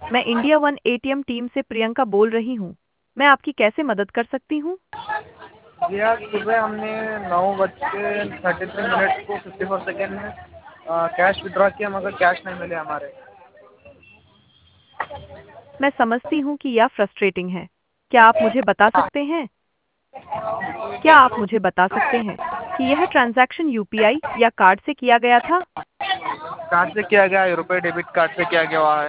मैं India one ATM team से प्रियंका बोल रही हूँ। मैं आपकी कैसे मदद कर सकती हूँ? जी आज सुबह हमने 9:33 को 54 सेकेंड में कैश विड्रॉ किया मगर कैश नहीं मिले हमारे। मैं समझती हूँ कि यह फ्रस्ट्रेटिंग है। क्या आप मुझे बता सकते हैं क्या आप मुझे बता सकते हैं कि यह ट्रांजैक्शन यूपीआई या कार्ड से किया गया था? कार्ड से किया गया है, रुपए डेबिट कार्ड से किया गया हुआ है।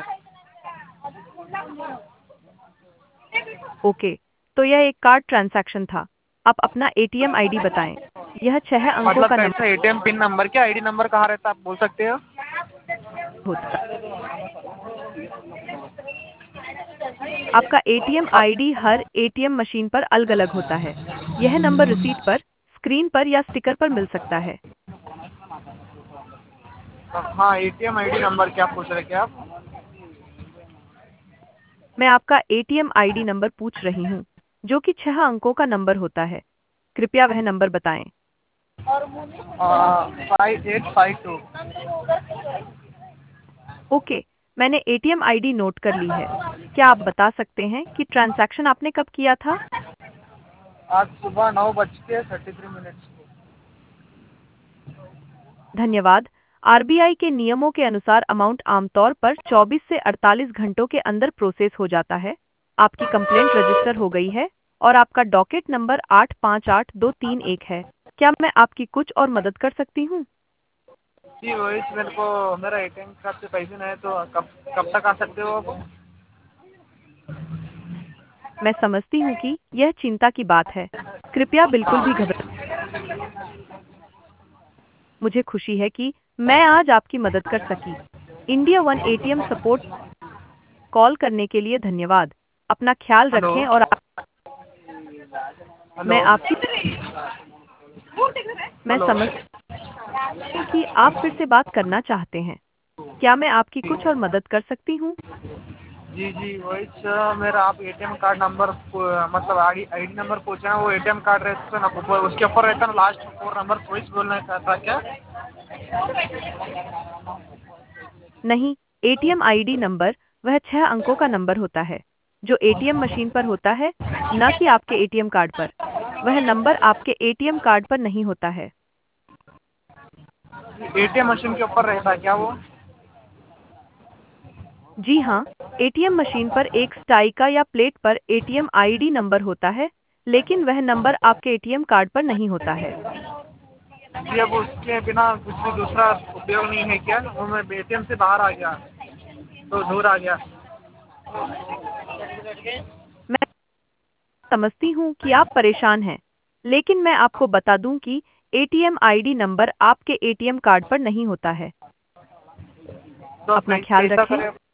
ओके, तो यह एक कार्ड ट्रांजैक्शन था। आप अपना एटीएम आईडी बताएं। यह 6 अंकों मतलब का नंबर कैसा एटीएम पिन नंबर क्या आईडी नंबर कहाँ रहता है आप बोल सकते हो? होता है। आपका एटीएम आईडी हर एटीएम मशीन पर अलग-अलग होता है। यह नंबर रिसीट पर, स्क्रीन पर या स्टिकर पर मिल सकता है। हाँ एटीएम आईडी नंबर क्या पूछ रहे क्या आप? मैं आपका एटीएम आईडी नंबर पूछ रही हूँ, जो कि 6 अंकों का नंबर होता है। कृपया वह नंबर बताएं। 5852। ओके, मैंने एटीएम आईडी नोट कर ली है। क्या आप बता सकते हैं कि ट्रांजैक्शन आपने कब किया था? आज सुबह 9:33 को। धन्यवाद। आरबीआई के नियमों के अनुसार अमाउंट आमतौर पर 24 से 48 घंटों के अंदर प्रोसेस हो जाता है। आपकी कंप्लेंट रजिस्टर हो गई है और आपका डॉकेट नंबर 858231 है। क्या मैं आपकी कुछ और मदद कर सकती हूँ? जी वही मेरे को मेरा एटीएम कार्ड से पैसे नहीं है तो कब कब तक आ सकते हो आप? मैं समझती हूँ कि यह चिंता की बात है। कृपया बिल्कुल भी घबरा मुझे खुशी है कि मैं आज आपकी मदद कर सकी। India one ATM support call करने के लिए धन्यवाद। अपना ख्याल हेलो। रखें और हेलो। मैं आपकी मैं हेलो। समझती हूँ कि आप फिर से बात करना चाहते हैं। क्या मैं आपकी कुछ और मदद कर सकती हूँ? जी जी वही मेरा आप एटीएम कार्ड नंबर मतलब आईडी आईडी नंबर पूछा है वो एटीएम कार्ड रहता है ना उसके ऊपर रहता है ना लास्ट 4 नंबर वही बोलना चाहता क्या? नहीं, एटीएम आईडी नंबर वह 6 अंकों का नंबर होता है, जो एटीएम मशीन पर होता है, न कि आपके एटीएम कार्ड पर। वह नंबर आपके एटीएम कार्ड पर नहीं होता है। एटीएम मशीन के ऊपर रहता है क्या वो? जी हाँ, एटीएम मशीन पर एक स्टाइका या प्लेट पर एटीएम आईडी नंबर होता है, लेकिन वह नंबर आपके एटीएम कार्ड पर नहीं होता है। जी अब उसके बिना कुछ भी दूसरा उपयोग नहीं है क्या? वो मैं एटीएम से बाहर आ गया तो दूर आ गया। मैं समझती हूँ कि आप परेशान हैं, लेकिन मैं आपको बता दूं कि एटीएम आईडी नंबर आपके एटीएम कार्ड पर नहीं होता है। तो अपना ख्याल कैसा रखें करें?